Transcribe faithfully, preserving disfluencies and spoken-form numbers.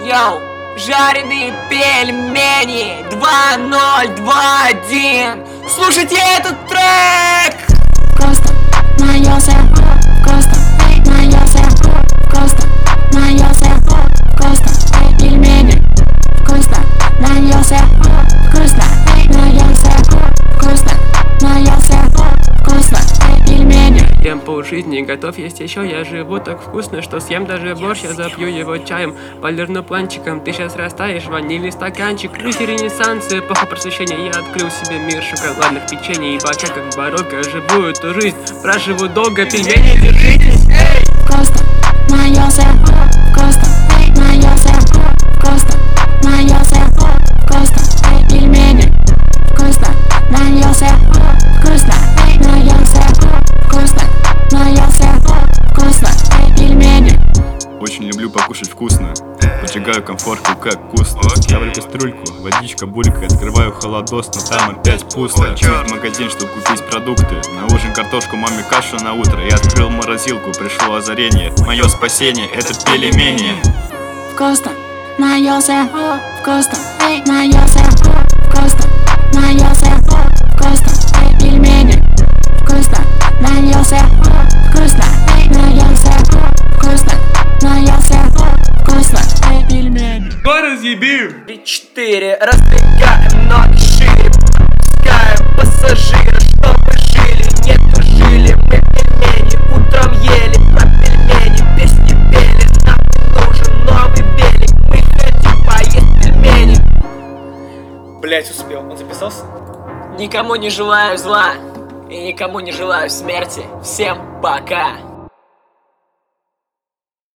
Йоу, жареные пельмени два ноль два один. Слушайте этот трек! Вкусно, наелся, вкусно, наелся, вкусно, наелся, вкусно, пельмени. Вкусно, наелся, вкусно, наелся, вкусно, наелся, вкусно, пельмени. Ем полжизни, готов есть еще. Я живу так вкусно, что съем даже борщ. Я запью его чаем, полирну планчиком. Ты сейчас растаешь, ванильный стаканчик. Руси ренессанс, эпоха просвещения. Я открыл себе мир шоколадных печений. И бача как барокко, живу эту жизнь. Проживу долго, пельмени, держитесь, эй! Вкусно, наелся, вкусно, наелся, вкусно, наелся, вкусно, пельмени. Вкусно, наелся, вкусно, наелся, вкусно, наелся, вкусно, пельмени. Очень люблю покушать вкусно, поджигаю комфорку как вкусно. Ставлю кастрюльку, водичка булькает, открываю холодос, но там опять пусто. В магазин, чтобы купить продукты, на ужин картошку, маме кашу на утро. Я открыл морозилку, пришло озарение, мое спасение это пельмени. Вкусно, наелся, вкусно, наелся, вкусно, наелся, вкусно, пельмени. Вкусно, наелся, вкусно, наелся, вкусно, наелся, вкусно, пельмени. Кто разъебил? Три-четыре, раздвигаем ноги шире, пропускаем пассажира, чтобы жили, нету жили. Мы пельмени утром ели, про пельмени песни пели. Нам не нужен новый велик, мы хотим поесть пельмени. Блять, успел. Он записался? Никому не желаю зла и никому не желаю смерти. Всем пока.